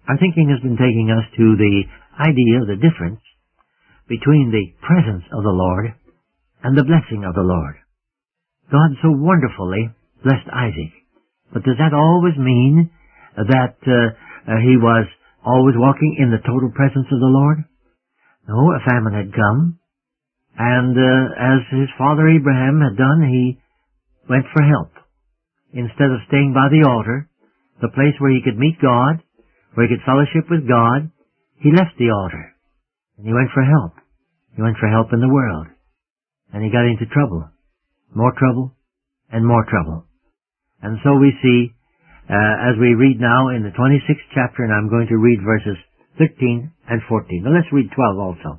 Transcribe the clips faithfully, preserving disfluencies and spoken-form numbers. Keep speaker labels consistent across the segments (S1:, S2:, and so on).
S1: Our thinking has been taking us to the idea, the difference between the presence of the Lord and the blessing of the Lord. God so wonderfully blessed Isaac. But does that always mean that uh, uh, he was always walking in the total presence of the Lord? No, a famine had come, and uh, as his father Abraham had done, he went for help. Instead of staying by the altar, the place where he could meet God, where he could fellowship with God, he left the altar, and he went for help. He went for help in the world, and he got into trouble. More trouble, and more trouble. And so we see, uh, as we read now in the twenty-sixth chapter, and I'm going to read verses thirteen and fourteen. Now let's read twelve also.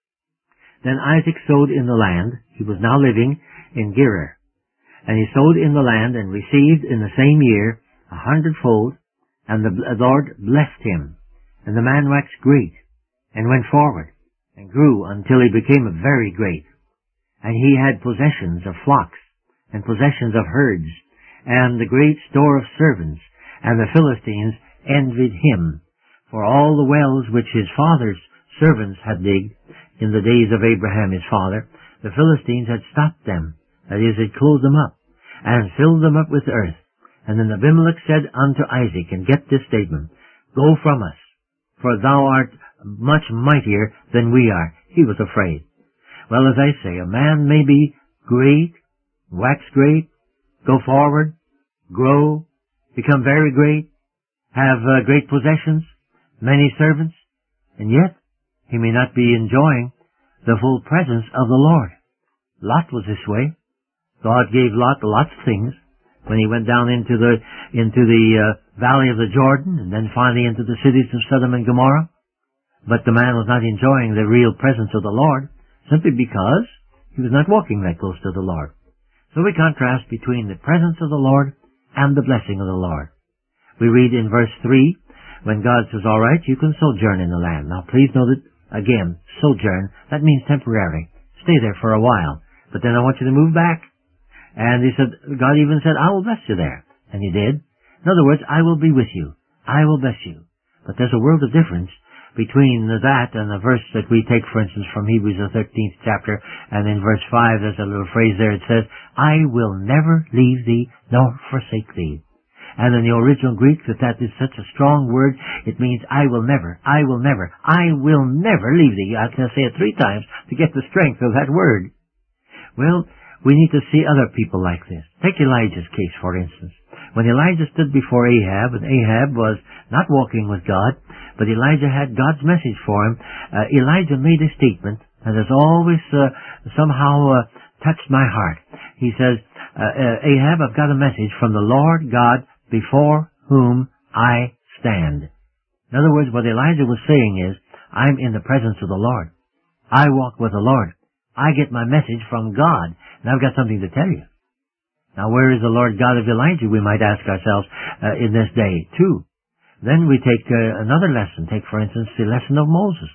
S1: Then Isaac sowed in the land. He was now living in Gerar. And he sowed in the land and received in the same year a hundredfold, and the Lord blessed him. And the man waxed great, and went forward, and grew until he became very great. And he had possessions of flocks, and possessions of herds, and a great store of servants, and the Philistines envied him. For all the wells which his father's servants had digged in the days of Abraham his father, the Philistines had stopped them, that is, had closed them up, and filled them up with earth. And then Abimelech said unto Isaac, and get this statement, Go from us, for thou art much mightier than we are. He was afraid. Well, as I say, a man may be great, wax great, go forward, grow, become very great, have uh, great possessions, many servants, and yet he may not be enjoying the full presence of the Lord. Lot was this way. God gave Lot lots of things when he went down into the into the uh, valley of the Jordan, and then finally into the cities of Sodom and Gomorrah. But the man was not enjoying the real presence of the Lord, simply because he was not walking that close to the Lord. So we contrast between the presence of the Lord and the blessing of the Lord. We read in verse three, when God says, all right, you can sojourn in the land. Now please note that, again, sojourn, that means temporary. Stay there for a while. But then I want you to move back. And he said, God even said, I will bless you there. And he did. In other words, I will be with you. I will bless you. But there's a world of difference between that and the verse that we take, for instance, from Hebrews, the thirteenth chapter, and in verse five, there's a little phrase there. It says, I will never leave thee nor forsake thee. And in the original Greek, that that is such a strong word, it means I will never, I will never, I will never leave thee. I can say it three times to get the strength of that word. Well, we need to see other people like this. Take Elijah's case, for instance. When Elijah stood before Ahab, and Ahab was not walking with God, but Elijah had God's message for him, uh, Elijah made a statement that has always uh, somehow uh, touched my heart. He says, uh, uh, Ahab, I've got a message from the Lord God before whom I stand. In other words, what Elijah was saying is, I'm in the presence of the Lord. I walk with the Lord. I get my message from God, and I've got something to tell you. Now, where is the Lord God of Elijah, we might ask ourselves uh, in this day, too. Then we take uh, another lesson. Take, for instance, the lesson of Moses.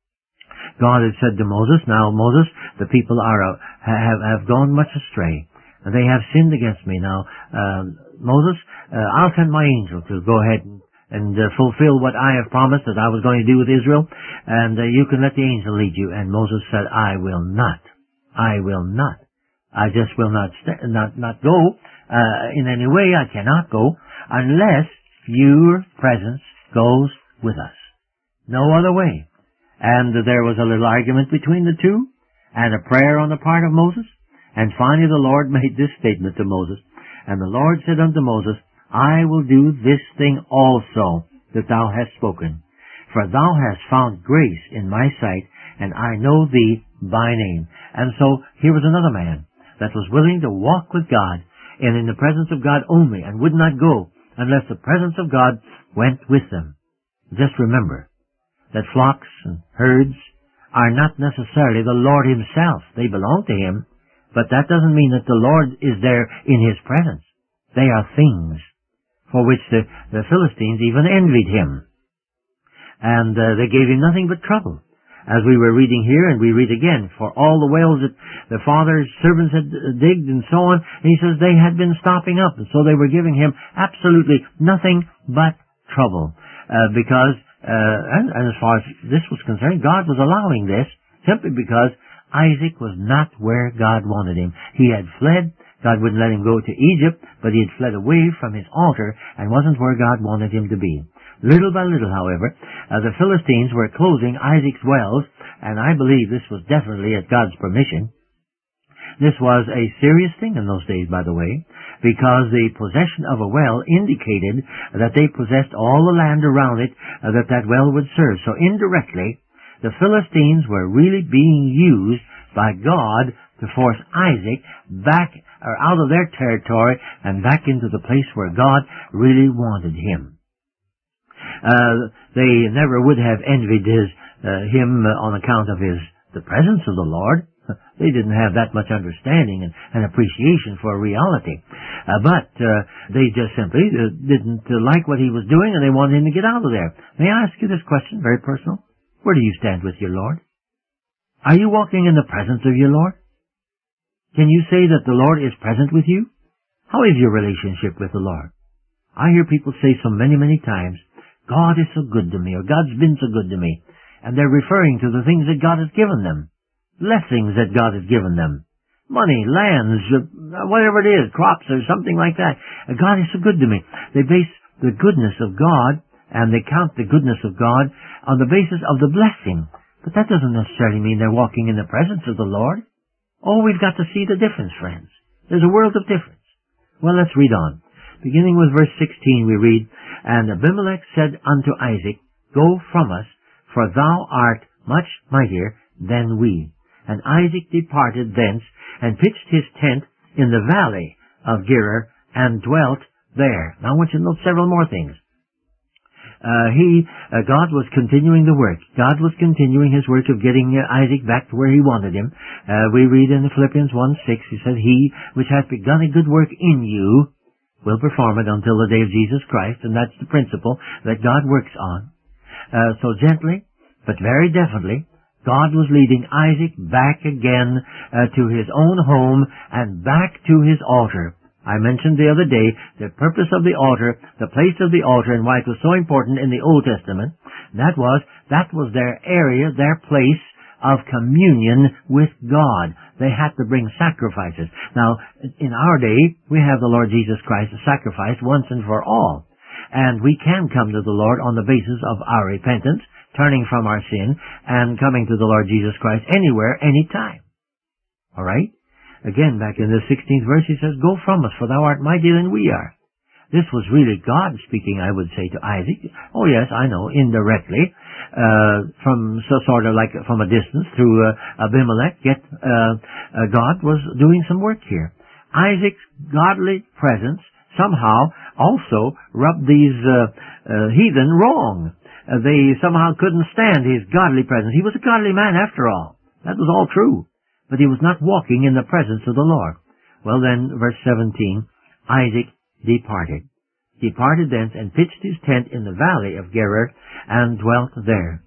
S1: God had said to Moses, now, Moses, the people are uh, have, have gone much astray, and they have sinned against me. Now, uh, Moses, uh, I'll send my angel to go ahead and, and uh, fulfill what I have promised that I was going to do with Israel, and uh, you can let the angel lead you. And Moses said, I will not. I will not. I just will not st- not not go uh, in any way. I cannot go unless your presence goes with us. No other way. And there was a little argument between the two, and a prayer on the part of Moses. And finally the Lord made this statement to Moses. And the Lord said unto Moses, I will do this thing also that thou hast spoken. For thou hast found grace in my sight, and I know thee by name. And so here was another man that was willing to walk with God and in the presence of God only, and would not go unless the presence of God went with them. Just remember that flocks and herds are not necessarily the Lord himself. They belong to him, but that doesn't mean that the Lord is there in his presence. They are things for which the, the Philistines even envied him. And uh, they gave him nothing but trouble. As we were reading here, and we read again, for all the wells that the father's servants had digged and so on, and he says they had been stopping up, and so they were giving him absolutely nothing but trouble. uh, because, uh, and, and as far as this was concerned, God was allowing this simply because Isaac was not where God wanted him. He had fled. God wouldn't let him go to Egypt, but he had fled away from his altar and wasn't where God wanted him to be. Little by little, however, uh, the Philistines were closing Isaac's wells, and I believe this was definitely at God's permission. This was a serious thing in those days, by the way, because the possession of a well indicated that they possessed all the land around it uh, that that well would serve. So indirectly, the Philistines were really being used by God to force Isaac back or out of their territory and back into the place where God really wanted him. Uh, they never would have envied his, uh, him uh, on account of his, the presence of the Lord. They didn't have that much understanding and, and appreciation for reality. Uh, but, uh, they just simply uh, didn't uh, like what he was doing and they wanted him to get out of there. May I ask you this question, very personal? Where do you stand with your Lord? Are you walking in the presence of your Lord? Can you say that the Lord is present with you? How is your relationship with the Lord? I hear people say so many, many times, God is so good to me, or God's been so good to me. And they're referring to the things that God has given them. Blessings that God has given them. Money, lands, whatever it is, crops or something like that. God is so good to me. They base the goodness of God, and they count the goodness of God on the basis of the blessing. But that doesn't necessarily mean they're walking in the presence of the Lord. Oh, we've got to see the difference, friends. There's a world of difference. Well, let's read on. Beginning with verse sixteen, we read, And Abimelech said unto Isaac, Go from us, for thou art much mightier than we. And Isaac departed thence, and pitched his tent in the valley of Gerar, and dwelt there. Now I want you to note several more things. Uh, he, uh, God was continuing the work. God was continuing his work of getting uh, Isaac back to where he wanted him. Uh, we read in Philippians one six, he said, He which hath begun a good work in you will perform it until the day of Jesus Christ, and that's the principle that God works on. Uh, so gently, but very definitely, God was leading Isaac back again uh, to his own home and back to his altar. I mentioned the other day the purpose of the altar, the place of the altar, and why it was so important in the Old Testament. That was, that was their area, their place of communion with God. They had to bring sacrifices. Now, in our day, we have the Lord Jesus Christ sacrificed once and for all. And we can come to the Lord on the basis of our repentance, turning from our sin, and coming to the Lord Jesus Christ anywhere, anytime. All right? Again, back in the sixteenth verse, he says, Go from us, for thou art mightier than we are. This was really God speaking, I would say, to Isaac. Oh yes, I know, indirectly, uh, from so sort of like from a distance through uh, Abimelech, yet uh, uh, God was doing some work here. Isaac's godly presence somehow also rubbed these uh, uh, heathen wrong. Uh, they somehow couldn't stand his godly presence. He was a godly man after all. That was all true. But he was not walking in the presence of the Lord. Well then, verse seventeen, Isaac departed. Departed thence and pitched his tent in the valley of Gerar and dwelt there.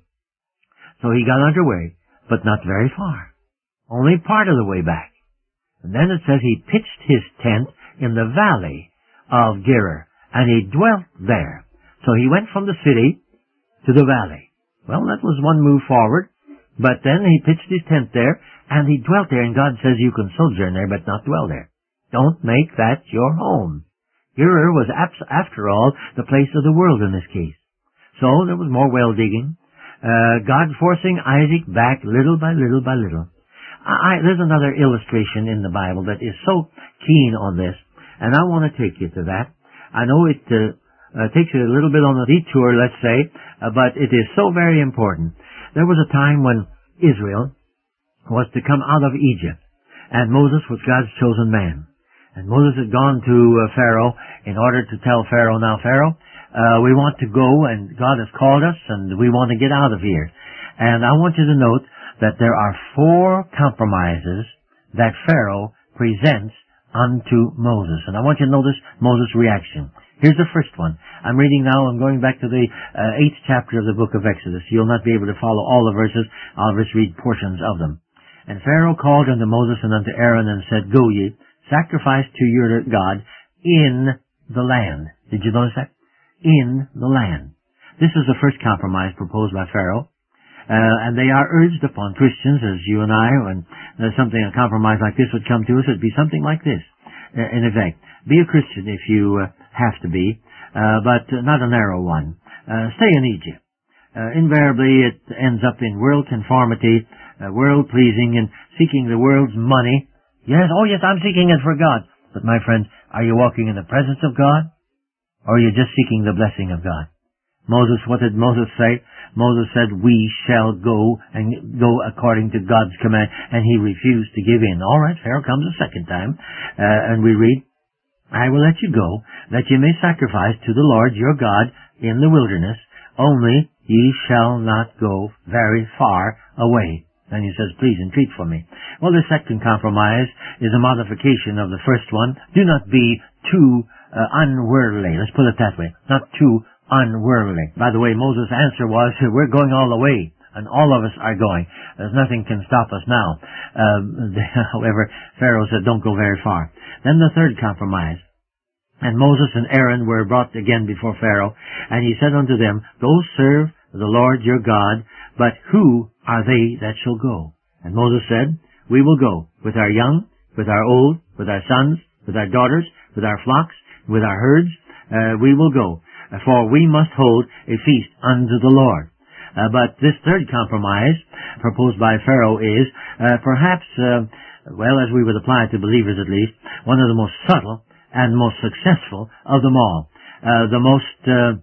S1: So he got underway, but not very far. Only part of the way back. And then it says he pitched his tent in the valley of Gerar, and he dwelt there. So he went from the city to the valley. Well, that was one move forward. But then he pitched his tent there, and he dwelt there, and God says you can sojourn there, but not dwell there. Don't make that your home. Gerar was, after all, the place of the world in this case. So there was more well digging. Uh, God forcing Isaac back little by little by little. I, I, there's another illustration in the Bible that is so keen on this, and I want to take you to that. I know it uh, uh, takes you a little bit on a detour, let's say, uh, but it is so very important. There was a time when Israel was to come out of Egypt, and Moses was God's chosen man. And Moses had gone to uh, Pharaoh in order to tell Pharaoh, now Pharaoh, uh, we want to go and God has called us and we want to get out of here. And I want you to note that there are four compromises that Pharaoh presents unto Moses. And I want you to notice Moses' reaction. Here's the first one. I'm reading now, I'm going back to the uh, eighth chapter of the book of Exodus. You'll not be able to follow all the verses. I'll just read portions of them. And Pharaoh called unto Moses and unto Aaron and said, Go ye, sacrifice to your God in the land. Did you notice that? In the land. This is the first compromise proposed by Pharaoh. Uh, and they are urged upon Christians, as you and I, when uh, something, a compromise like this would come to us, it'd be something like this. Uh, in effect, be a Christian if you uh, have to be, uh, but not a narrow one. Uh, stay in Egypt. Uh, invariably, it ends up in world conformity, uh, world pleasing, and seeking the world's money. Yes, oh yes, I'm seeking it for God. But my friend, are you walking in the presence of God? Or are you just seeking the blessing of God? Moses, what did Moses say? Moses said, we shall go and go according to God's command, and he refused to give in. All right, Pharaoh comes a second time, uh, and we read, I will let you go, that you may sacrifice to the Lord your God in the wilderness, only ye shall not go very far away. And he says, please entreat for me. Well, the second compromise is a modification of the first one. Do not be too uh, unworldly. Let's put it that way. Not too unworldly. By the way, Moses' answer was, we're going all the way, and all of us are going. There's nothing can stop us now. Um, however, Pharaoh said, don't go very far. Then the third compromise. And Moses and Aaron were brought again before Pharaoh, and he said unto them, go serve the Lord your God, but who are they that shall go? And Moses said, we will go with our young, with our old, with our sons, with our daughters, with our flocks, with our herds. Uh, we will go. For we must hold a feast unto the Lord. Uh, but this third compromise proposed by Pharaoh is uh, perhaps, uh, well, as we would apply it to believers at least, one of the most subtle and most successful of them all. Uh, the most uh,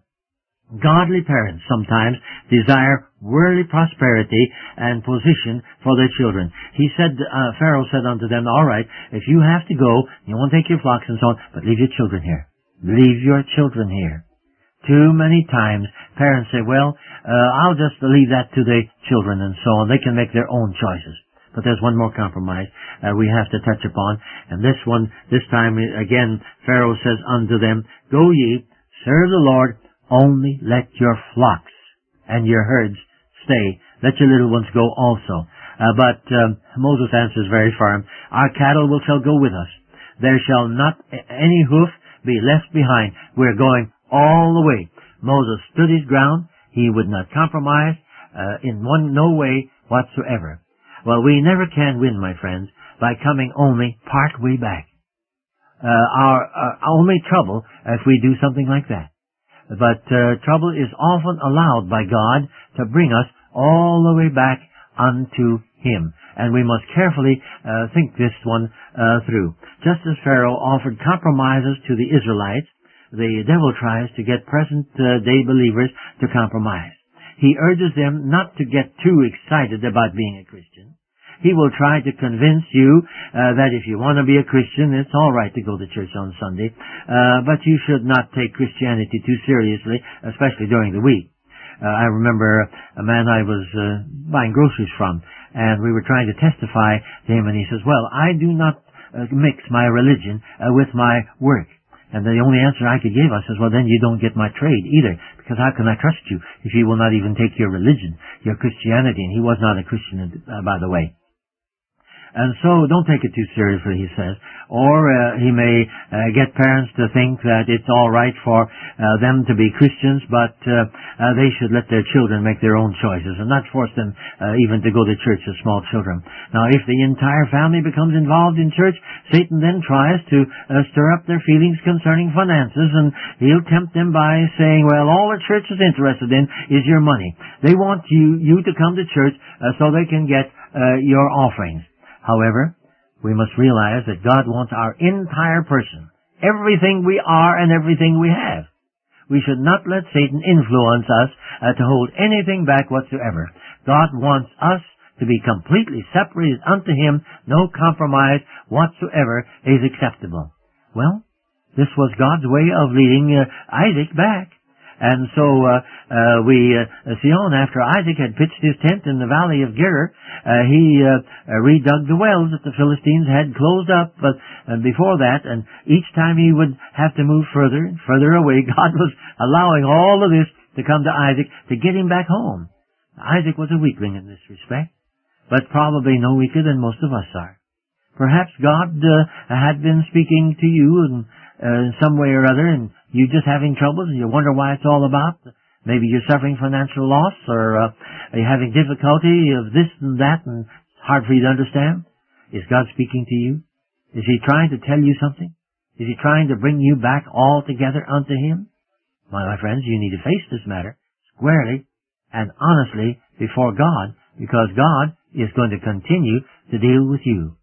S1: godly parents sometimes desire worldly prosperity and position for their children. He said, uh, Pharaoh said unto them, all right, if you have to go, you won't take your flocks and so on, but leave your children here. Leave your children here. Too many times, parents say, well, uh, I'll just leave that to the children and so on. They can make their own choices. But there's one more compromise uh, we have to touch upon. And this one, this time, again, Pharaoh says unto them, go ye, serve the Lord, only let your flocks and your herds stay. Let your little ones go also. Uh, but um, Moses answers very firm, our cattle will shall go with us. There shall not any hoof be left behind. We're going all the way. Moses stood his ground. He would not compromise uh, in one no way whatsoever. Well, we never can win, my friends, by coming only part way back. Uh, our, our only trouble if we do something like that. But uh, trouble is often allowed by God to bring us all the way back unto Him. And we must carefully uh, think this one uh, through. Just as Pharaoh offered compromises to the Israelites, the devil tries to get present-day believers to compromise. He urges them not to get too excited about being a Christian. He will try to convince you uh, that if you want to be a Christian, it's all right to go to church on Sunday, uh, but you should not take Christianity too seriously, especially during the week. Uh, I remember a man I was uh, buying groceries from, and we were trying to testify to him, and he says, well, I do not uh, mix my religion uh, with my work. And the only answer I could give us is, well, then you don't get my trade either, because how can I trust you if you will not even take your religion, your Christianity? And he was not a Christian, uh, by the way. And so don't take it too seriously, he says. Or uh, he may uh, get parents to think that it's all right for uh, them to be Christians, but uh, uh, they should let their children make their own choices and not force them uh, even to go to church as small children. Now, if the entire family becomes involved in church, Satan then tries to uh, stir up their feelings concerning finances, and he'll tempt them by saying, well, all the church is interested in is your money. They want you, you to come to church uh, so they can get uh, your offerings. However, we must realize that God wants our entire person, everything we are and everything we have. We should not let Satan influence us uh, to hold anything back whatsoever. God wants us to be completely separated unto Him. No compromise whatsoever is acceptable. Well, this was God's way of leading uh, Isaac back. And so uh, uh, we uh, see on after Isaac had pitched his tent in the valley of Gerar, uh, he uh, uh, redug the wells that the Philistines had closed up uh, uh, before that, and each time he would have to move further and further away, God was allowing all of this to come to Isaac to get him back home. Isaac was a weakling in this respect, but probably no weaker than most of us are. Perhaps God uh, had been speaking to you in uh, some way or other, and you're just having troubles and you wonder why it's all about. Maybe you're suffering financial loss, or uh, are you having difficulty of this and that, and it's hard for you to understand? Is God speaking to you? Is He trying to tell you something? Is He trying to bring you back altogether unto Him? My, my friends, you need to face this matter squarely and honestly before God, because God is going to continue to deal with you.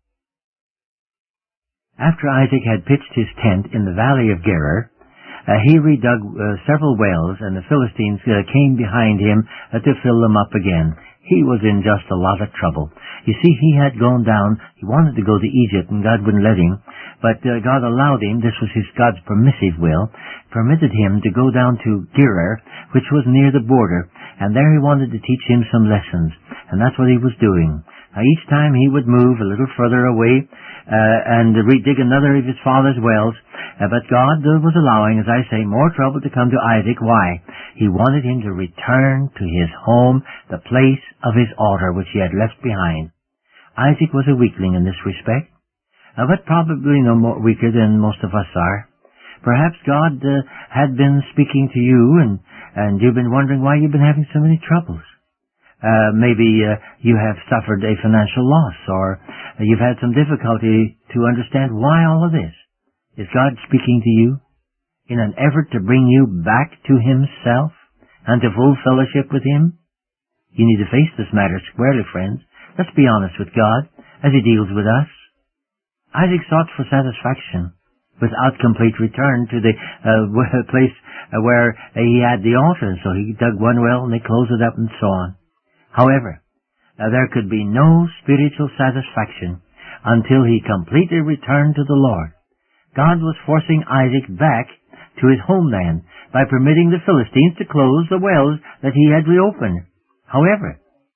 S1: After Isaac had pitched his tent in the valley of Gerar, uh, he redug uh, several wells, and the Philistines uh, came behind him uh, to fill them up again. He was in just a lot of trouble. You see, he had gone down, he wanted to go to Egypt, and God wouldn't let him, but uh, God allowed him, this was his God's permissive will, permitted him to go down to Gerar, which was near the border, and there he wanted to teach him some lessons, and that's what he was doing. Now, each time he would move a little further away, uh, and redig another of his father's wells, uh, but God uh, was allowing, as I say, more trouble to come to Isaac. Why? He wanted him to return to his home, the place of his altar which he had left behind. Isaac was a weakling in this respect, uh, but probably no more weaker than most of us are. Perhaps God uh, had been speaking to you, and, and you've been wondering why you've been having so many troubles. Uh, maybe uh, you have suffered a financial loss, or uh, you've had some difficulty to understand why all of this. Is God speaking to you in an effort to bring you back to Himself and to full fellowship with Him? You need to face this matter squarely, friends. Let's be honest with God as He deals with us. Isaac sought for satisfaction without complete return to the uh, place uh, where uh, he had the altar. So he dug one well and they closed it up and so on. However, uh, there could be no spiritual satisfaction until he completely returned to the Lord. God was forcing Isaac back to his homeland by permitting the Philistines to close the wells that he had reopened. However,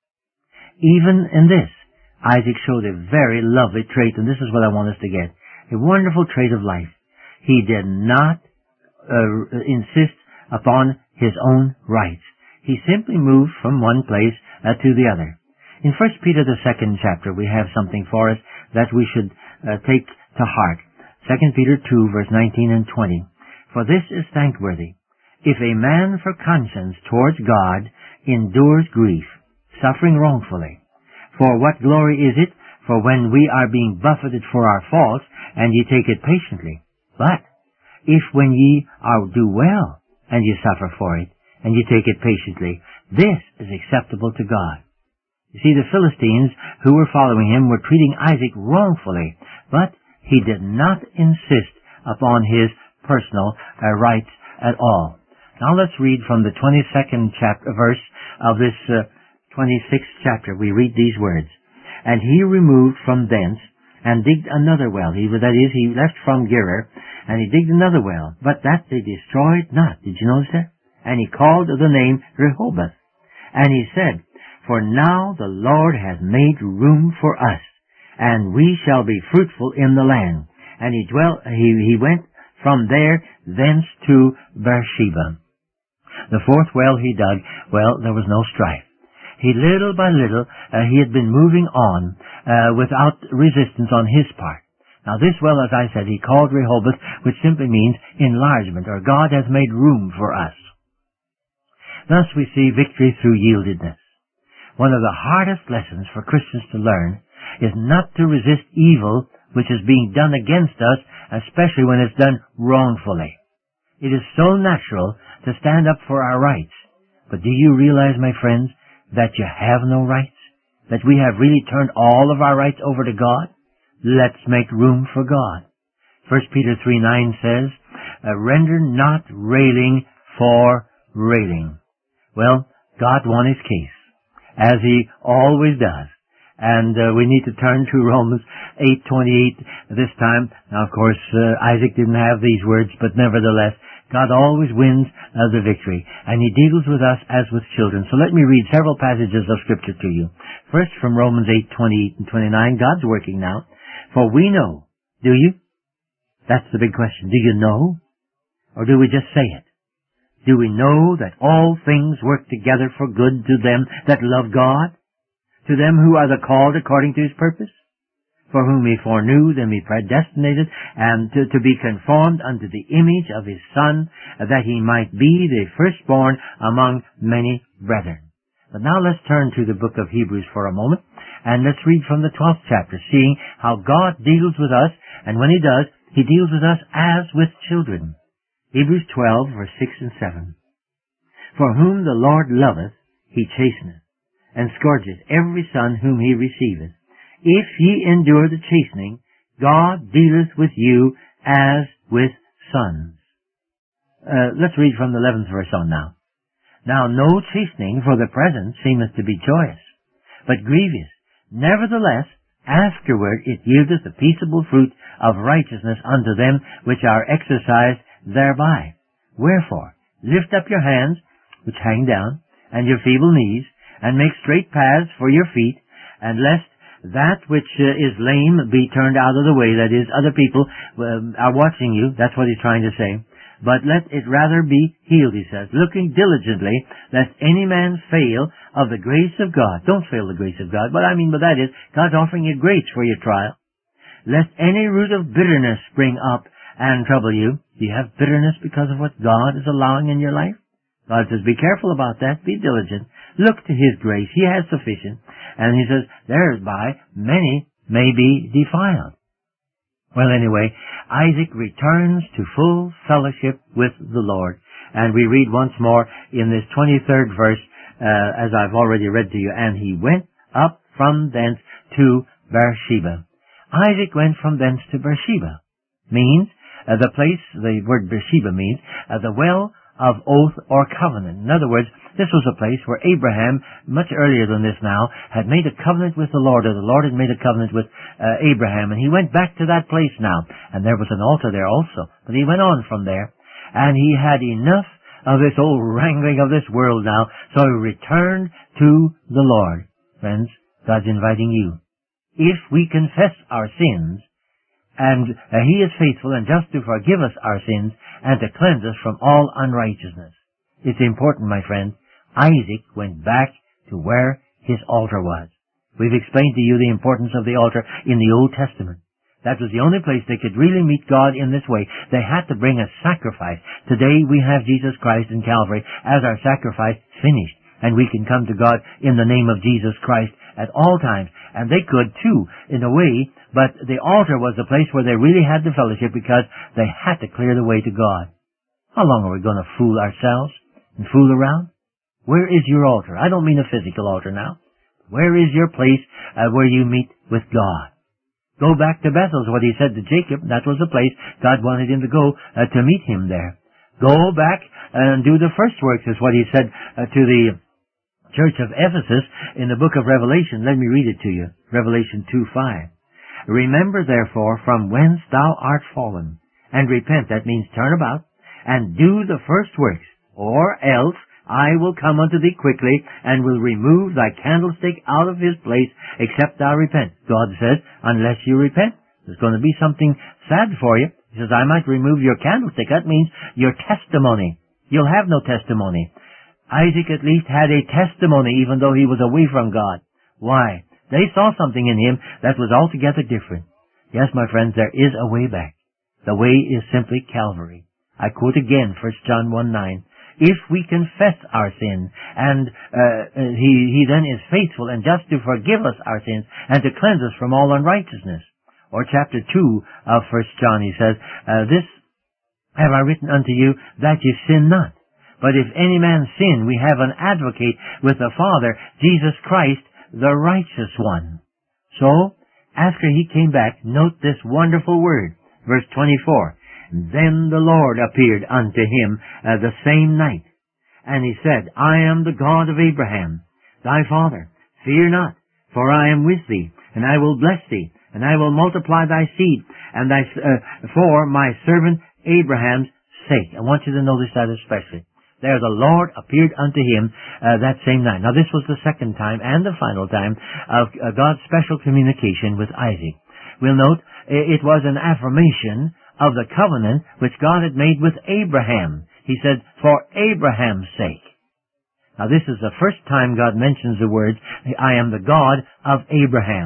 S1: even in this, Isaac showed a very lovely trait, and this is what I want us to get, a wonderful trait of life. He did not uh, insist upon his own rights. He simply moved from one place uh, to the other. In First Peter, the second chapter, we have something for us that we should uh, take to heart. Second Peter two, verse nineteen and twenty. For this is thankworthy, if a man for conscience towards God endures grief, suffering wrongfully. For what glory is it for when we are being buffeted for our faults, and ye take it patiently? But if when ye are do well, and ye suffer for it, and ye take it patiently, this is acceptable to God. You see, the Philistines who were following him were treating Isaac wrongfully, but he did not insist upon his personal uh, rights at all. Now let's read from the twenty-second chapter, verse of this uh, twenty-sixth chapter. We read these words. And he removed from thence, and digged another well. He, that is, he left from Gerar, and he digged another well, but that they destroyed not. Did you notice that? And he called the name Rehoboth. And he said, For now the Lord hath made room for us, and we shall be fruitful in the land. And he dwelt, he, he went from there thence to Beersheba. The fourth well he dug, well, there was no strife. He little by little, uh, he had been moving on uh, without resistance on his part. Now this well, as I said, he called Rehoboth, which simply means enlargement, or God has made room for us. Thus we see victory through yieldedness. One of the hardest lessons for Christians to learn is not to resist evil which is being done against us, especially when it's done wrongfully. It is so natural to stand up for our rights. But do you realize, my friends, that you have no rights? That we have really turned all of our rights over to God? Let's make room for God. First Peter three nine says, Render not railing for railing. Well, God won his case, as he always does. And uh, we need to turn to Romans eight twenty-eight this time. Now, of course, uh, Isaac didn't have these words, but nevertheless, God always wins uh, the victory, and he deals with us as with children. So let me read several passages of Scripture to you. First, from Romans eight twenty-eight and twenty-nine, God's working now. For we know, do you? That's the big question. Do you know? Or do we just say it? Do we know that all things work together for good to them that love God? To them who are the called according to his purpose? for whom he foreknew, them he predestinated, and to, to be conformed unto the image of his Son, that he might be the firstborn among many brethren. But now let's turn to the book of Hebrews for a moment, and let's read from the twelfth chapter, seeing how God deals with us, and when he does, he deals with us as with children. Hebrews twelve, verse six and seven. For whom the Lord loveth, he chasteneth, and scourgeth every son whom he receiveth. If ye endure the chastening, God dealeth with you as with sons. Uh, let's read from the eleventh verse on now. Now no chastening for the present seemeth to be joyous, but grievous. Nevertheless, afterward it yieldeth the peaceable fruit of righteousness unto them which are exercised thereby. Wherefore, lift up your hands, which hang down, and your feeble knees, and make straight paths for your feet, and lest that which uh, is lame be turned out of the way. That is, other people uh, are watching you. That's what he's trying to say. But let it rather be healed, he says, looking diligently, lest any man fail of the grace of God. Don't fail the grace of God. What I mean by that is, God's offering you grace for your trial. Lest any root of bitterness spring up and trouble you. Do you have bitterness because of what God is allowing in your life? God says, be careful about that. Be diligent. Look to his grace. He has sufficient. And he says, thereby many may be defiled. Well, anyway, Isaac returns to full fellowship with the Lord. And we read once more in this twenty-third verse, uh, as I've already read to you, and he went up from thence to Beersheba. Isaac went from thence to Beersheba. Means, uh, the place, the word Beersheba means, uh, the well of oath or covenant. In other words, this was a place where Abraham, much earlier than this now, had made a covenant with the Lord, or the Lord had made a covenant with uh, Abraham, and he went back to that place now. And there was an altar there also. But he went on from there, and he had enough of this old wrangling of this world now, so he returned to the Lord. Friends, God's inviting you. If we confess our sins, and uh, he is faithful and just to forgive us our sins and to cleanse us from all unrighteousness. It's important, my friend. Isaac went back to where his altar was. We've explained to you the importance of the altar in the Old Testament. That was the only place they could really meet God in this way. They had to bring a sacrifice. Today we have Jesus Christ in Calvary as our sacrifice finished. And we can come to God in the name of Jesus Christ at all times. And they could too, in a way, but the altar was the place where they really had the fellowship because they had to clear the way to God. How long are we going to fool ourselves and fool around? Where is your altar? I don't mean a physical altar now. Where is your place uh, where you meet with God? Go back to Bethel is what he said to Jacob. That was the place God wanted him to go uh, to meet him there. Go back and do the first works is what he said uh, to the church of Ephesus in the book of Revelation. Let me read it to you. Revelation two five. Remember therefore from whence thou art fallen, and repent, that means turn about, and do the first works, or else I will come unto thee quickly, and will remove thy candlestick out of his place, except thou repent. God says, unless you repent, there's going to be something sad for you. He says, I might remove your candlestick. That means your testimony. You'll have no testimony. Isaac at least had a testimony, even though he was away from God. Why? They saw something in him that was altogether different. Yes, my friends, there is a way back. The way is simply Calvary. I quote again, First John one nine. If we confess our sin, and uh, he, he then is faithful and just to forgive us our sins and to cleanse us from all unrighteousness. Or chapter two of First John, he says, uh, This have I written unto you, that ye sin not. But if any man sin, we have an advocate with the Father, Jesus Christ, the righteous one. So, after he came back, note this wonderful word, verse twenty-four. Then the Lord appeared unto him uh, the same night, and he said, I am the God of Abraham, thy father. Fear not, for I am with thee, and I will bless thee, and I will multiply thy seed, and thy uh, for my servant Abraham's sake. I want you to notice that especially. There the Lord appeared unto him uh, that same night. Now this was the second time and the final time of uh, God's special communication with Isaac. We'll note it was an affirmation of the covenant which God had made with Abraham. He said, for Abraham's sake. Now this is the first time God mentions the words, I am the God of Abraham.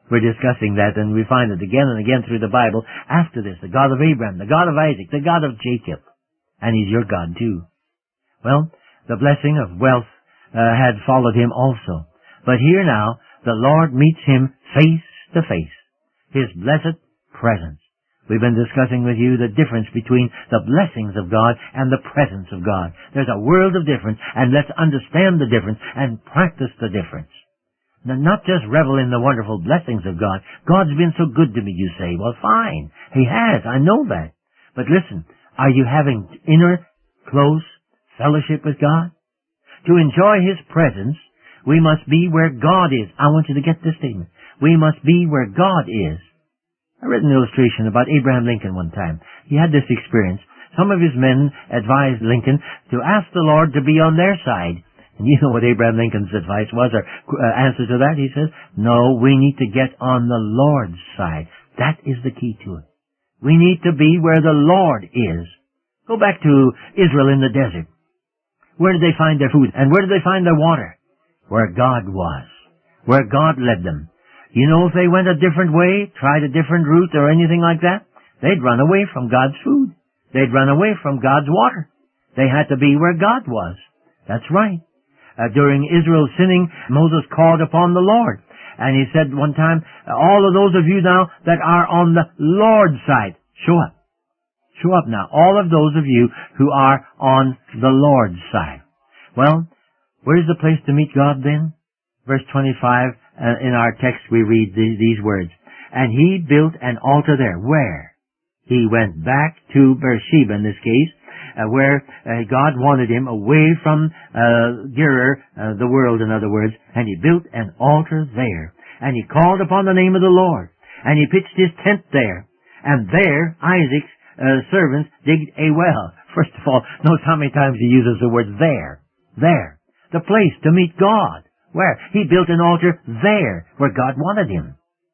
S1: We're discussing that, and we find it again and again through the Bible. After this, the God of Abraham, the God of Isaac, the God of Jacob. And He's your God too. Well, the blessing of wealth uh, had followed him also. But here now, the Lord meets him face to face. His blessed presence. We've been discussing with you the difference between the blessings of God and the presence of God. There's a world of difference, and let's understand the difference and practice the difference. Now, not just revel in the wonderful blessings of God. God's been so good to me, you say. Well, fine. He has. I know that. But listen, are you having inner, close fellowship with God? To enjoy His presence, we must be where God is. I want you to get this statement. We must be where God is. I read an illustration about Abraham Lincoln one time. He had this experience. Some of his men advised Lincoln to ask the Lord to be on their side. And you know what Abraham Lincoln's advice was, or uh, answer to that? He says, no, we need to get on the Lord's side. That is the key to it. We need to be where the Lord is. Go back to Israel in the desert. Where did they find their food? And where did they find their water? Where God was. Where God led them. You know, if they went a different way, tried a different route or anything like that, they'd run away from God's food. They'd run away from God's water. They had to be where God was. That's right. Uh, during Israel's sinning, Moses called upon the Lord. And he said one time, all of those of you now that are on the Lord's side, show up. Show up now. All of those of you who are on the Lord's side. Well, where's the place to meet God then? Verse twenty-five, uh, in our text we read the, these words. And he built an altar there. Where? He went back to Beersheba in this case, uh, where uh, God wanted him away from uh, Gerar, uh, the world in other words, and he built an altar there. And he called upon the name of the Lord. And he pitched his tent there. And there Isaac's uh, servants digged a well. First of all, notice how many times he uses the word there. There. The place to meet God. Where? He built an altar there, where God wanted him.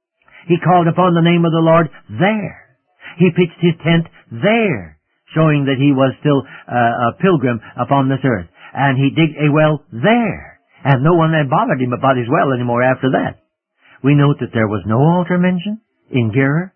S1: He called upon the name of the Lord there. He pitched his tent there, showing that he was still uh, a pilgrim upon this earth. And he digged a well there. And no one had bothered him about his well anymore after that. We note that there was no altar mentioned in Gerar.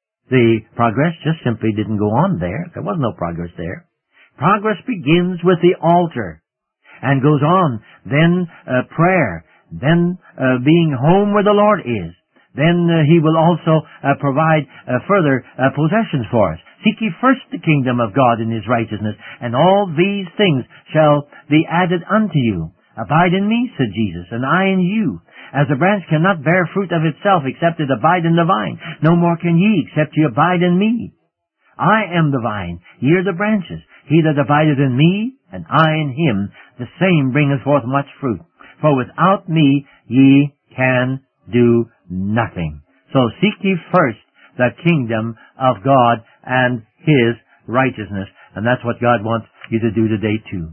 S1: The progress just simply didn't go on there. There was no progress there. Progress begins with the altar and goes on. Then uh, prayer. Then uh, being home where the Lord is. Then uh, He will also uh, provide uh, further uh, possessions for us. Seek ye first the kingdom of God and His righteousness, and all these things shall be added unto you. Abide in me, said Jesus, and I in you. As the branch cannot bear fruit of itself except it abide in the vine, no more can ye except ye abide in me. I am the vine, ye are the branches. He that abideth in me, and I in him, the same bringeth forth much fruit. For without me ye can do nothing. So seek ye first the kingdom of God and His righteousness. And that's what God wants you to do today too.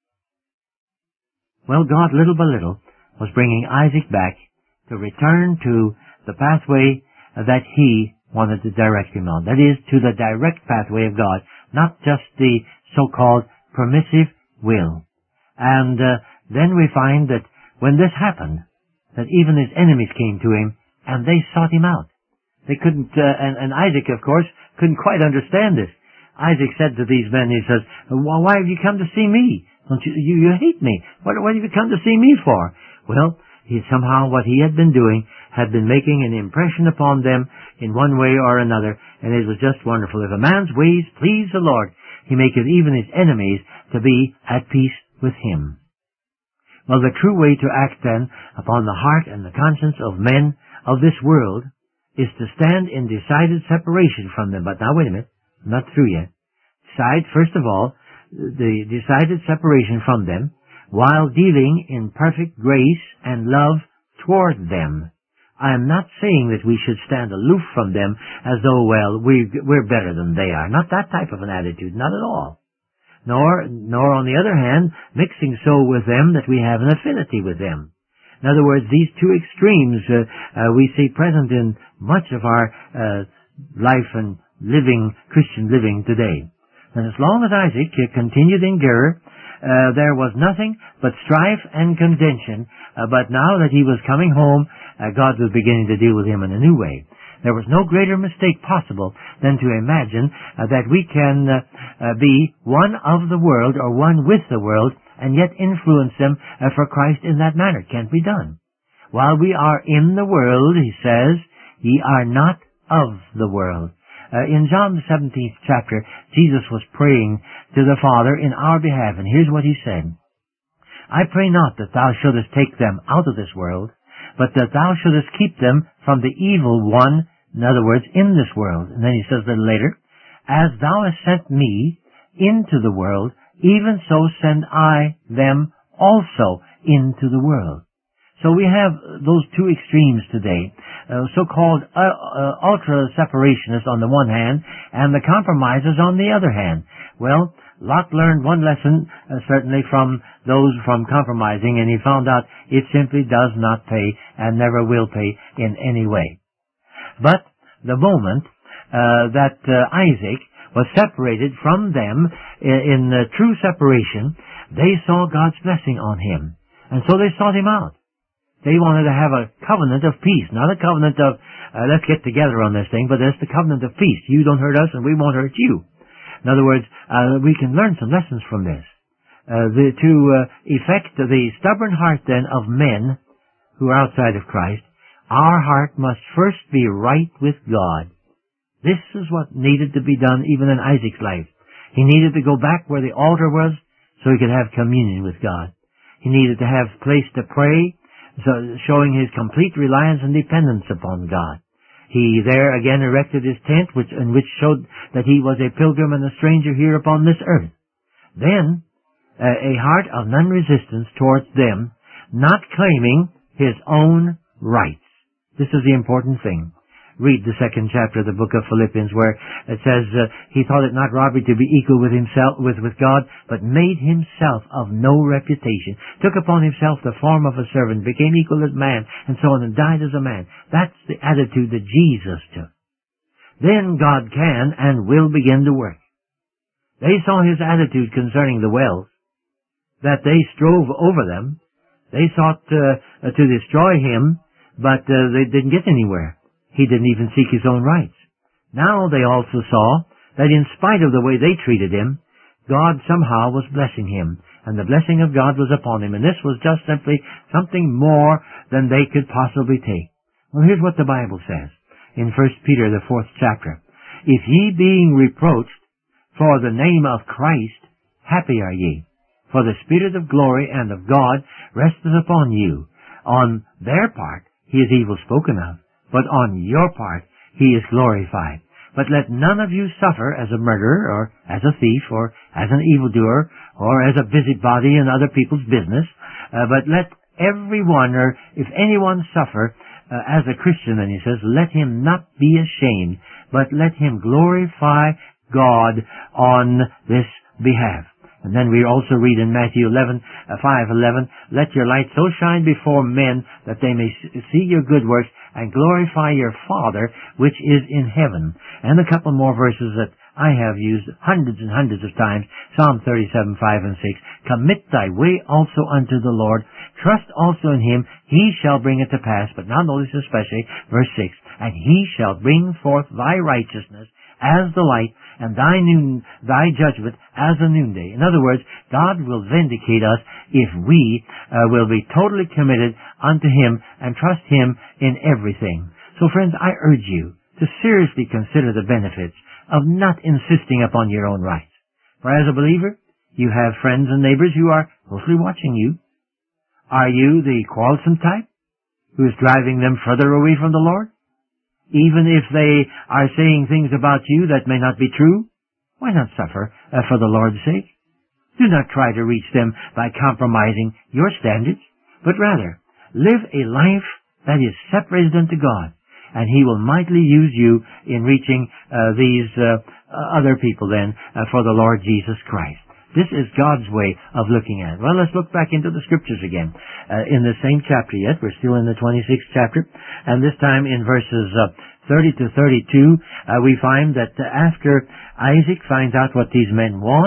S1: Well, God, little by little, was bringing Isaac back to return to the pathway that He wanted to direct him on. That is, to the direct pathway of God, not just the so-called permissive will. And uh, then we find that when this happened, that even his enemies came to him, and they sought him out. They couldn't, uh, and, and Isaac, of course, couldn't quite understand this. Isaac said to these men, he says, well, why have you come to see me? Don't you, you, you hate me. What, what have you come to see me for? Well, he, somehow what he had been doing had been making an impression upon them in one way or another, and it was just wonderful. If a man's ways please the Lord, He maketh even his enemies to be at peace with him. Well, the true way to act then upon the heart and the conscience of men of this world is to stand in decided separation from them. But now wait a minute, I'm not through yet. Decide, first of all, the decided separation from them while dealing in perfect grace and love toward them. I am not saying that we should stand aloof from them as though, well, we, we're better than they are. Not that type of an attitude, not at all. Nor, nor on the other hand, mixing so with them that we have an affinity with them. In other words, these two extremes uh, uh, we see present in much of our uh, life and living, Christian living today. And as long as Isaac continued in Gerar, uh, there was nothing but strife and contention, uh, but now that he was coming home, uh, God was beginning to deal with him in a new way. There was no greater mistake possible than to imagine uh, that we can uh, uh, be one of the world or one with the world and yet influence them uh, for Christ in that manner. It can't be done. While we are in the world, he says, ye are not of the world. Uh, in John the seventeenth chapter, Jesus was praying to the Father in our behalf, and here's what he said. I pray not that thou shouldest take them out of this world, but that thou shouldest keep them from the evil one, in other words, in this world. And then he says a little later, as thou hast sent me into the world, even so send I them also into the world. So we have those two extremes today, uh, so-called uh, uh, ultra-separationists on the one hand, and the compromisers on the other hand. Well, Lot learned one lesson, uh, certainly from those from compromising, and he found out it simply does not pay and never will pay in any way. But the moment uh, that uh, Isaac was separated from them in, in uh, true separation, they saw God's blessing on him, and so they sought him out. They wanted to have a covenant of peace, not a covenant of, uh, let's get together on this thing, but it's the covenant of peace. You don't hurt us and we won't hurt you. In other words, uh, we can learn some lessons from this. Uh, the, to uh, effect the stubborn heart then of men who are outside of Christ, our heart must first be right with God. This is what needed to be done even in Isaac's life. He needed to go back where the altar was so he could have communion with God. He needed to have a place to pray, so showing his complete reliance and dependence upon God. He there again erected his tent, which in which showed that he was a pilgrim and a stranger here upon this earth. Then, uh, a heart of non-resistance towards them, not claiming his own rights. This is the important thing. Read the second chapter of the book of Philippians, where it says, uh, he thought it not robbery to be equal with himself, with, with God, but made himself of no reputation, took upon himself the form of a servant, became equal as man, and so on, and died as a man. That's the attitude that Jesus took. Then God can and will begin to work. They saw his attitude concerning the wells, that they strove over them. They sought uh, to destroy him, but uh, they didn't get anywhere. He didn't even seek his own rights. Now they also saw that in spite of the way they treated him, God somehow was blessing him, and the blessing of God was upon him, and this was just simply something more than they could possibly take. Well, here's what the Bible says in First Peter, the fourth chapter. If ye being reproached for the name of Christ, happy are ye, for the Spirit of glory and of God resteth upon you. On their part he is evil spoken of, but on your part he is glorified. But let none of you suffer as a murderer, or as a thief, or as an evildoer, or as a busybody in other people's business, uh, but let everyone, or if anyone suffer uh, as a Christian, then he says, let him not be ashamed, but let him glorify God on this behalf. And then we also read in Matthew eleven, five eleven, let your light so shine before men that they may see your good works and glorify your Father which is in heaven. And a couple more verses that I have used hundreds and hundreds of times. Psalm thirty-seven, five and six. Commit thy way also unto the Lord. Trust also in him. He shall bring it to pass. But now notice especially verse six. And he shall bring forth thy righteousness as the light, and thy noon, thy judgment as a noonday. In other words, God will vindicate us if we uh, will be totally committed unto him and trust him in everything. So friends, I urge you to seriously consider the benefits of not insisting upon your own rights. For as a believer, you have friends and neighbors who are closely watching you. Are you the quarrelsome type who is driving them further away from the Lord? Even if they are saying things about you that may not be true, why not suffer uh, for the Lord's sake? Do not try to reach them by compromising your standards, but rather live a life that is separated unto God, and he will mightily use you in reaching uh, these uh, other people then uh, for the Lord Jesus Christ. This is God's way of looking at it. Well, let's look back into the Scriptures again. Uh, in the same chapter yet, we're still in the twenty-sixth chapter, and this time in verses uh, thirty to thirty-two, uh, we find that uh, after Isaac finds out what these men want,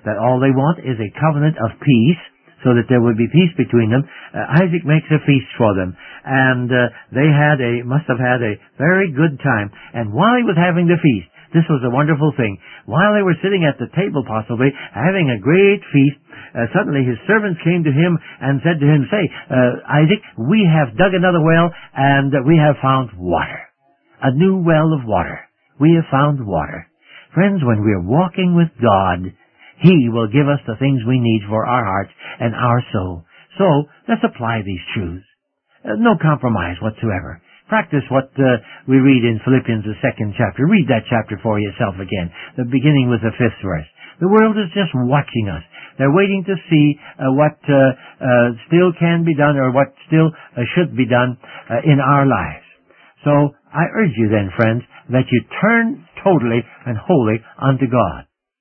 S1: that all they want is a covenant of peace, so that there would be peace between them. Uh, Isaac makes a feast for them, and uh, they had a must have had a very good time. And while he was having the feast, this was a wonderful thing. While they were sitting at the table, possibly having a great feast, uh, suddenly his servants came to him and said to him, "Say, uh, Isaac, we have dug another well, and uh, we have found water, a new well of water. We have found water." Friends, when we are walking with God, He will give us the things we need for our hearts and our soul. So, let's apply these truths. Uh, no compromise whatsoever. Practice what uh, we read in Philippians, the second chapter. Read that chapter for yourself again, the beginning with the fifth verse. The world is just watching us. They're waiting to see uh, what uh, uh, still can be done, or what still uh, should be done uh, in our lives. So, I urge you then, friends, that you turn totally and wholly unto God.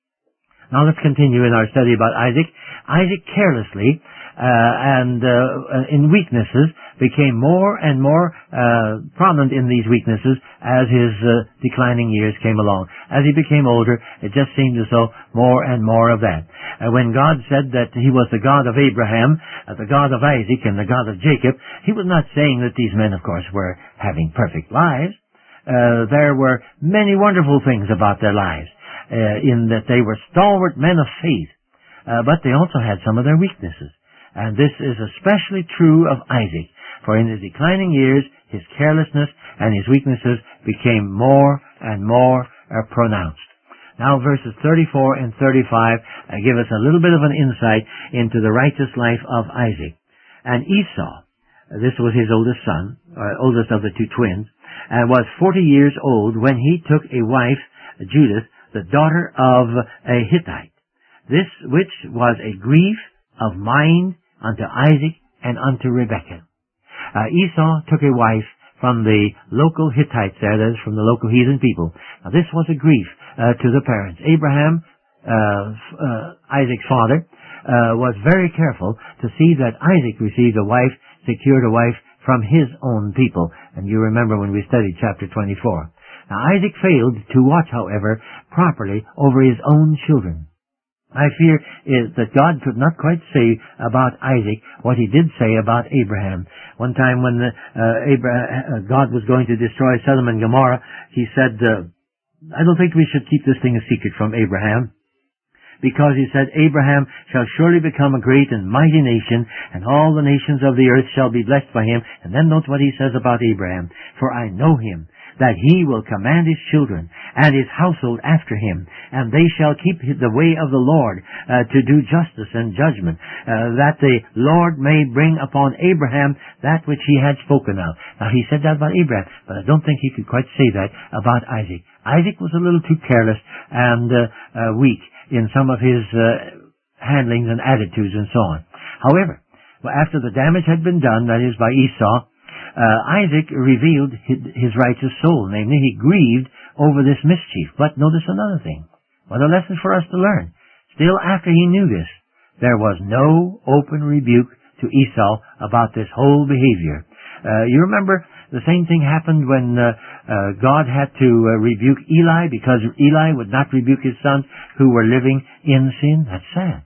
S1: Now let's continue in our study about Isaac. Isaac carelessly uh, and uh, in weaknesses became more and more uh, prominent in these weaknesses as his uh, declining years came along. As he became older, it just seemed as though more and more of that. Uh, when God said that He was the God of Abraham, uh, the God of Isaac, and the God of Jacob, He was not saying that these men, of course, were having perfect lives. Uh, there were many wonderful things about their lives. Uh, in that they were stalwart men of faith, uh, but they also had some of their weaknesses. And this is especially true of Isaac, for in his declining years, his carelessness and his weaknesses became more and more uh, pronounced. Now verses thirty-four and thirty-five uh, give us a little bit of an insight into the righteous life of Isaac. And Esau, uh, this was his oldest son, uh, oldest of the two twins, and was forty years old when he took a wife, Judith, the daughter of a Hittite, this which was a grief of mind unto Isaac and unto Rebekah. Uh, Esau took a wife from the local Hittites there, that is, from the local heathen people. Now this was a grief uh, to the parents. Abraham, uh, uh, Isaac's father, uh, was very careful to see that Isaac received a wife, secured a wife from his own people. And you remember when we studied chapter twenty-four. Now, Isaac failed to watch, however, properly over his own children. I fear is that God could not quite say about Isaac what He did say about Abraham. One time when the, uh, Abraham, uh, God was going to destroy Sodom and Gomorrah, He said, uh, I don't think we should keep this thing a secret from Abraham. Because He said, Abraham shall surely become a great and mighty nation, and all the nations of the earth shall be blessed by him. And then note what He says about Abraham. For I know him, that he will command his children and his household after him, and they shall keep the way of the Lord uh, to do justice and judgment, uh, that the Lord may bring upon Abraham that which He had spoken of. Now He said that about Abraham, but I don't think He could quite say that about Isaac. Isaac was a little too careless and uh, uh, weak in some of his uh, handlings and attitudes and so on. However, after the damage had been done, that is by Esau, Uh, Isaac revealed his, his righteous soul, namely, he grieved over this mischief. But notice another thing. What a lesson for us to learn. Still, after he knew this, there was no open rebuke to Esau about this whole behavior. Uh, you remember the same thing happened when uh, uh, God had to uh, rebuke Eli because Eli would not rebuke his sons who were living in sin. That's sad.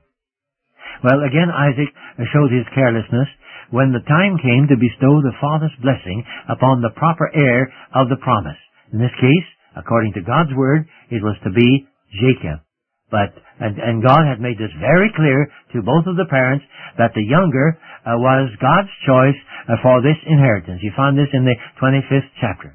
S1: Well, again, Isaac showed his carelessness when the time came to bestow the father's blessing upon the proper heir of the promise. In this case, according to God's word, it was to be Jacob. But, and, and God had made this very clear to both of the parents that the younger uh, was God's choice uh, for this inheritance. You find this in the twenty-fifth chapter.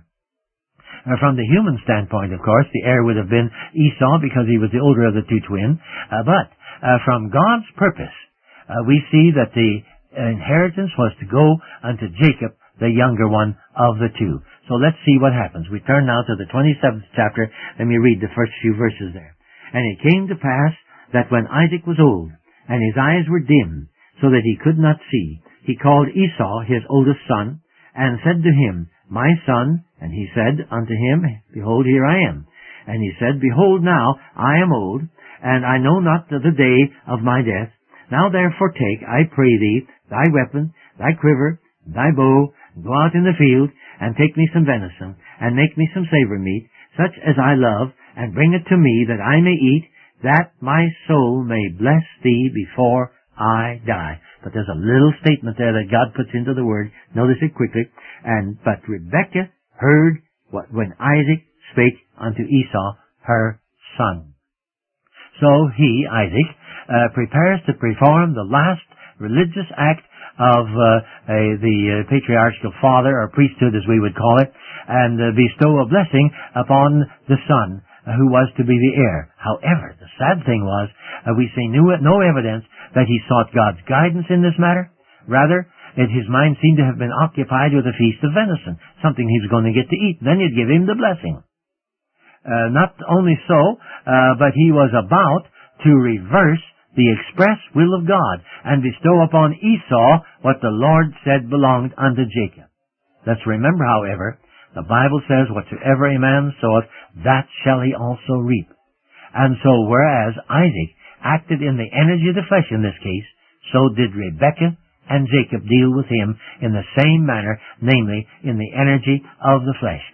S1: Uh, from the human standpoint, of course, the heir would have been Esau because he was the older of the two twins. Uh, but uh, from God's purpose, uh, we see that the inheritance was to go unto Jacob, the younger one of the two. So let's see what happens. We turn now to the twenty-seventh chapter. Let me read the first few verses there. And it came to pass that when Isaac was old, and his eyes were dim, so that he could not see, he called Esau, his oldest son, and said to him, My son. And he said unto him, Behold, here I am. And he said, Behold, now I am old, and I know not the day of my death. Now therefore take, I pray thee, thy weapon, thy quiver, thy bow, and go out in the field, and take me some venison, and make me some savour meat, such as I love, and bring it to me, that I may eat, that my soul may bless thee before I die. But there's a little statement there that God puts into the word. Notice it quickly. And, but Rebekah heard what, when Isaac spake unto Esau, her son. So he, Isaac, uh, prepares to perform the last religious act of uh, a, the uh, patriarchal father, or priesthood as we would call it, and uh, bestow a blessing upon the son uh, who was to be the heir. However, the sad thing was, uh, we see no, no evidence that he sought God's guidance in this matter. Rather, it, his mind seemed to have been occupied with a feast of venison, something he was going to get to eat. Then he'd give him the blessing. Uh, not only so, uh, but he was about to reverse the express will of God and bestow upon Esau what the Lord said belonged unto Jacob. Let's remember, however, the Bible says, whatsoever a man soweth, that shall he also reap. And so, whereas Isaac acted in the energy of the flesh in this case, so did Rebekah and Jacob deal with him in the same manner, namely, in the energy of the flesh.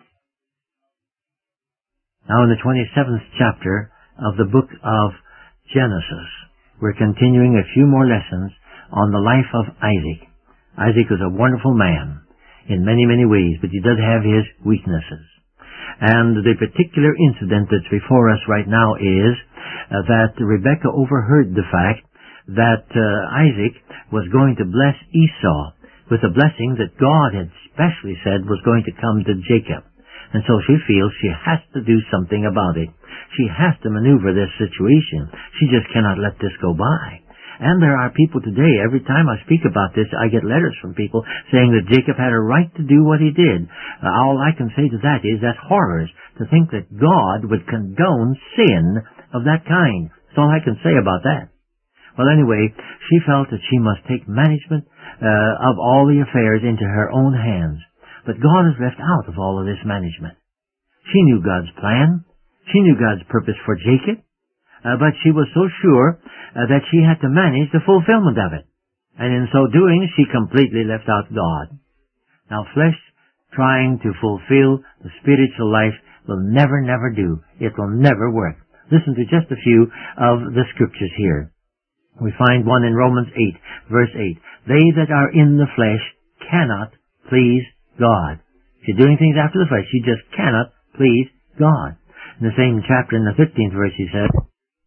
S1: Now in the twenty-seventh chapter of the book of Genesis, we're continuing a few more lessons on the life of Isaac. Isaac was a wonderful man in many, many ways, but he does have his weaknesses. And the particular incident that's before us right now is uh, that Rebekah overheard the fact that uh, Isaac was going to bless Esau with a blessing that God had specially said was going to come to Jacob. And so she feels she has to do something about it. She has to maneuver this situation. She just cannot let this go by. And there are people today, every time I speak about this, I get letters from people saying that Jacob had a right to do what he did. Uh, all I can say to that is that's horrors, to think that God would condone sin of that kind. That's all I can say about that. Well, anyway, she felt that she must take management uh, of all the affairs into her own hands. But God is left out of all of this management. She knew God's plan. She knew God's purpose for Jacob. Uh, but she was so sure uh, that she had to manage the fulfillment of it. And in so doing, she completely left out God. Now, flesh trying to fulfill the spiritual life will never, never do. It will never work. Listen to just a few of the scriptures here. We find one in Romans eight, verse eight. They that are in the flesh cannot please God. If you're doing things after the flesh, you just cannot please God. In the same chapter, in the fifteenth verse, he said,